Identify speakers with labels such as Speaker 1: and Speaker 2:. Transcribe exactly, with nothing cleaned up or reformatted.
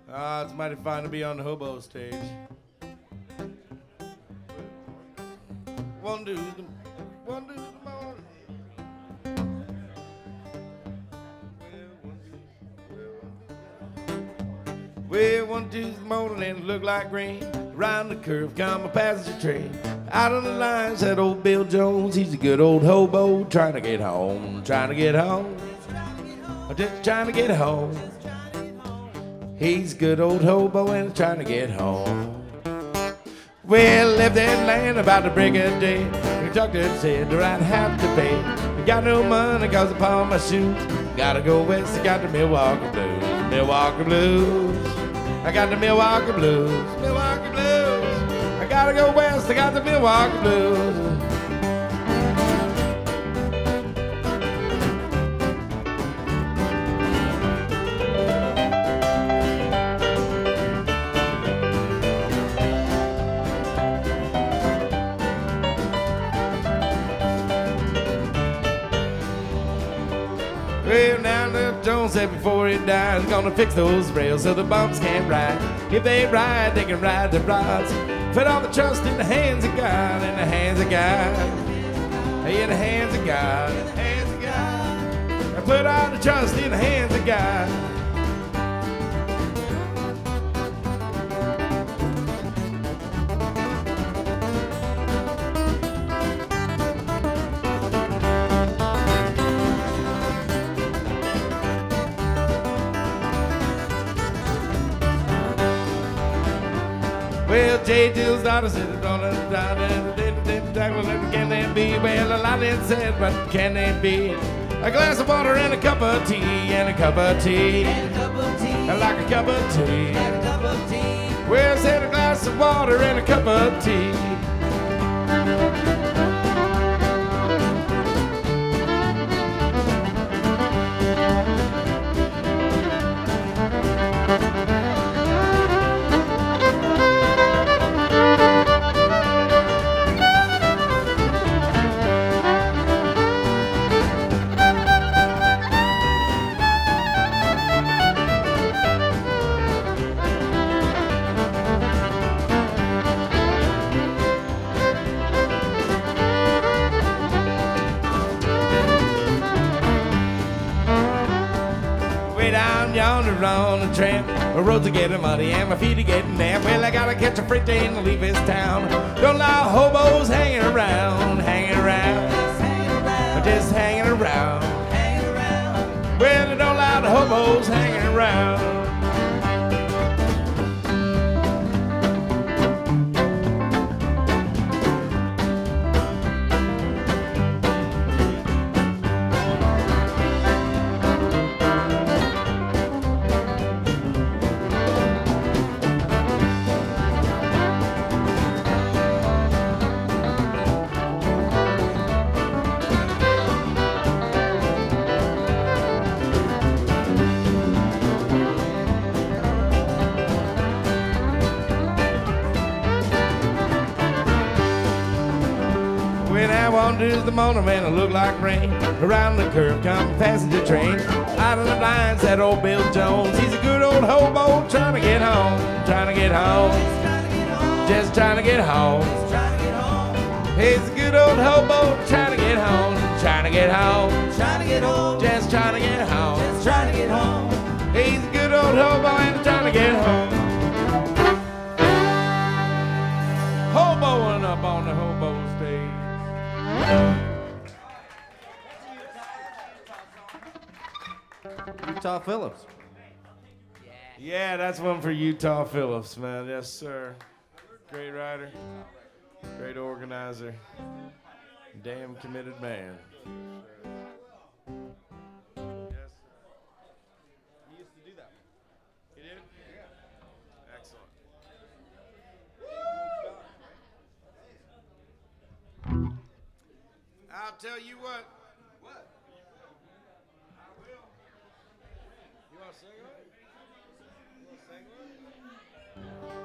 Speaker 1: Ah, it's mighty fine to be on the hobo stage. One do the, one do the morning. Well, one Tuesday morning and it looked like rain. Around the curve come a passenger train. Out on the line said old Bill Jones. He's a good old hobo trying to get home, trying to get home. Just trying to get home. He's a good old hobo and trying to get home. Well, left that land about the break of day. The conductor said that I'd have to pay. I got no money cause I pawned my shoes. Gotta go west, I got the Milwaukee Blues. Milwaukee Blues. I got the Milwaukee Blues. Milwaukee Blues. I gotta go west, I got the Milwaukee Blues. Well, now Little Jones said before he died, he's gonna fix those rails so the bums can't ride. If they ride, they can ride the rods. Put all the trust in the hands of God, in the hands of God. Hey, in the hands of God, in the hands of God. I put all the trust in the hands of God. Well, J. Dill's daughter said, don't let it die, can they be? Well, a lot is said, but can they be? A glass of water and a cup of tea, and a cup of tea, and a cup of tea, like a cup of tea, and a cup of tea. Well, said a glass of water and a cup of tea. Yonder on the tramp, the roads are getting muddy and my feet are getting damp. Well, I gotta catch a freight train to leave this town. Don't allow hobos hanging around, hanging around, just hanging around, just hanging around, hanging around. Well, don't allow the hobos hanging around. Wanders the morning man, it look like rain. Around the curve come a passenger train. Out of the lines that old Bill Jones. He's a good old hobo trying to get home, trying to get home, just trying to get home. He's a good old hobo trying to get home, trying to get home, trying to get home, just trying to get home, just trying to get home. He's a good old hobo and trying to get home. Hoboing up on the hobo stage.
Speaker 2: Utah Phillips.
Speaker 1: Yeah. Yeah, that's one for Utah Phillips, man. Yes, sir. Great writer, great organizer, damn committed man. Yes. He used to do that. He did? Yeah. Excellent. I'll tell you what. What? I will. You want to sing it? You want to sing it?